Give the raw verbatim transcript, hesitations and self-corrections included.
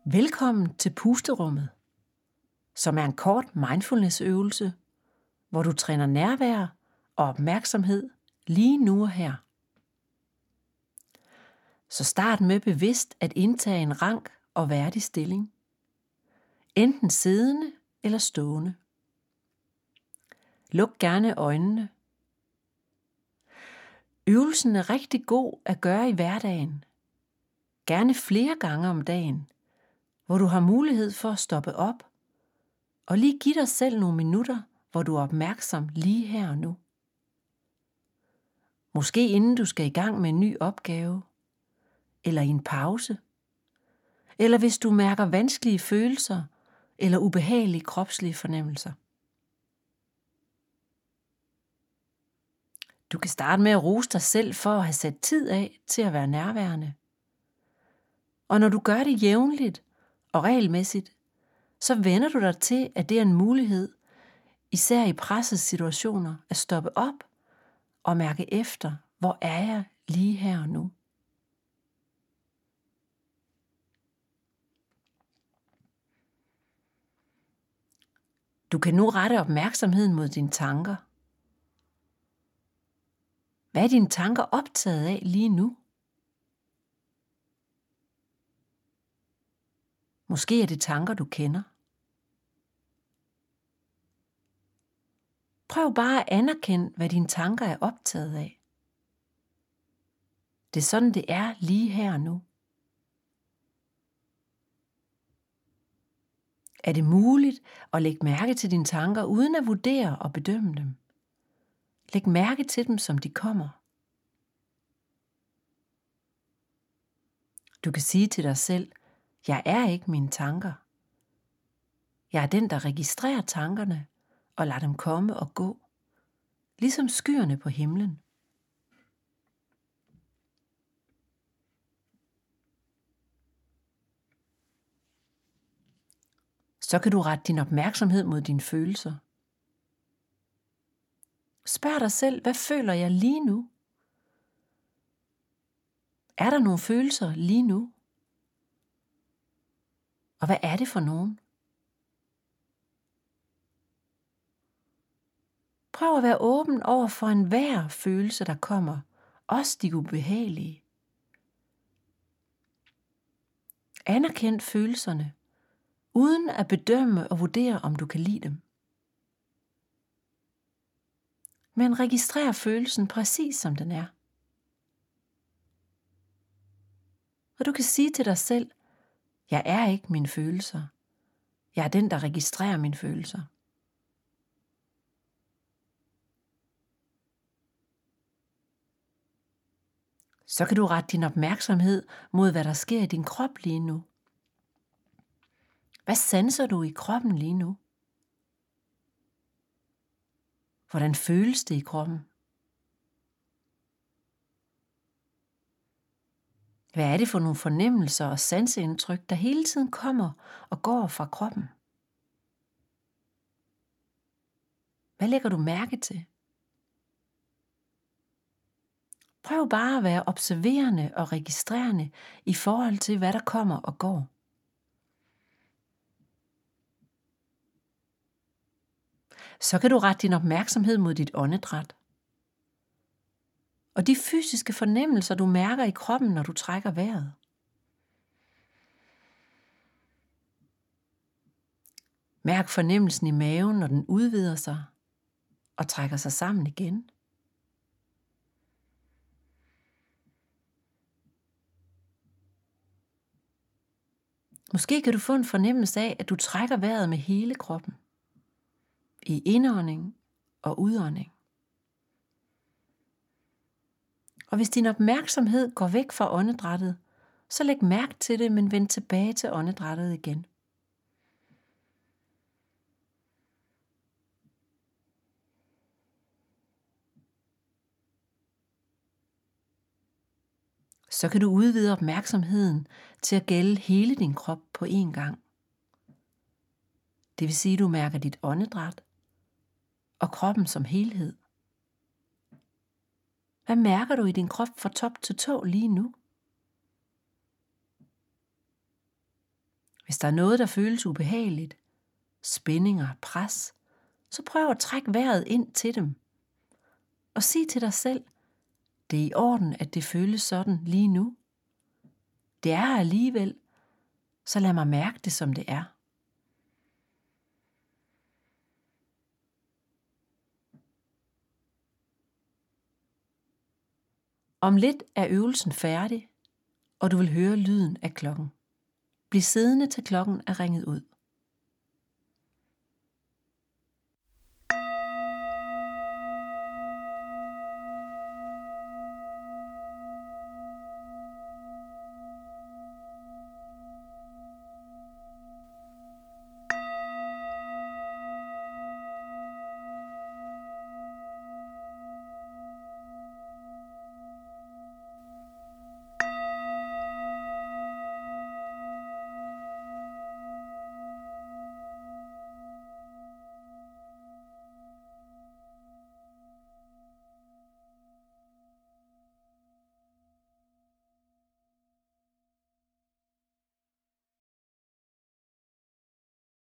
Velkommen til pusterummet, som er en kort mindfulness-øvelse, hvor du træner nærvær og opmærksomhed lige nu og her. Så start med bevidst at indtage en rank og værdig stilling, enten siddende eller stående. Luk gerne øjnene. Øvelsen er rigtig god at gøre i hverdagen, gerne flere gange om dagen, hvor du har mulighed for at stoppe op og lige give dig selv nogle minutter, hvor du er opmærksom lige her og nu. Måske inden du skal i gang med en ny opgave, eller i en pause, eller hvis du mærker vanskelige følelser eller ubehagelige kropslige fornemmelser. Du kan starte med at rose dig selv for at have sat tid af til at være nærværende. Og når du gør det jævnligt og regelmæssigt, så vender du dig til, at det er en mulighed, især i pressede situationer, at stoppe op og mærke efter, hvor er jeg lige her og nu. Du kan nu rette opmærksomheden mod dine tanker. Hvad er dine tanker optaget af lige nu? Måske er det tanker, du kender. Prøv bare at anerkende, hvad dine tanker er optaget af. Det er sådan, det er lige her og nu. Er det muligt at lægge mærke til dine tanker, uden at vurdere og bedømme dem? Læg mærke til dem, som de kommer. Du kan sige til dig selv, jeg er ikke mine tanker. Jeg er den, der registrerer tankerne og lader dem komme og gå, ligesom skyerne på himlen. Så kan du rette din opmærksomhed mod dine følelser. Spørg dig selv, hvad føler jeg lige nu? Er der nogle følelser lige nu? Og hvad er det for nogen? Prøv at være åben over for enhver følelse, der kommer, også de ubehagelige. Anerkend følelserne, uden at bedømme og vurdere, om du kan lide dem. Men registrer følelsen præcis som den er. Og du kan sige til dig selv, jeg er ikke mine følelser. Jeg er den, der registrerer mine følelser. Så kan du rette din opmærksomhed mod, hvad der sker i din krop lige nu. Hvad sanser du i kroppen lige nu? Hvordan føles det i kroppen? Hvad er det for nogle fornemmelser og sanseindtryk, der hele tiden kommer og går fra kroppen? Hvad lægger du mærke til? Prøv bare at være observerende og registrerende i forhold til, hvad der kommer og går. Så kan du rette din opmærksomhed mod dit åndedræt. Og de fysiske fornemmelser, du mærker i kroppen, når du trækker vejret. Mærk fornemmelsen i maven, når den udvider sig og trækker sig sammen igen. Måske kan du få en fornemmelse af, at du trækker vejret med hele kroppen. I indånding og udånding. Og hvis din opmærksomhed går væk fra åndedrættet, så læg mærke til det, men vend tilbage til åndedrættet igen. Så kan du udvide opmærksomheden til at gælde hele din krop på én gang. Det vil sige, at du mærker dit åndedræt og kroppen som helhed. Hvad mærker du i din krop fra top til tå lige nu? Hvis der er noget, der føles ubehageligt, spændinger, pres, så prøv at trække vejret ind til dem. Og sig til dig selv, det er i orden, at det føles sådan lige nu. Det er her alligevel, så lad mig mærke det, som det er. Om lidt er øvelsen færdig, og du vil høre lyden af klokken. Bliv siddende til klokken er ringet ud.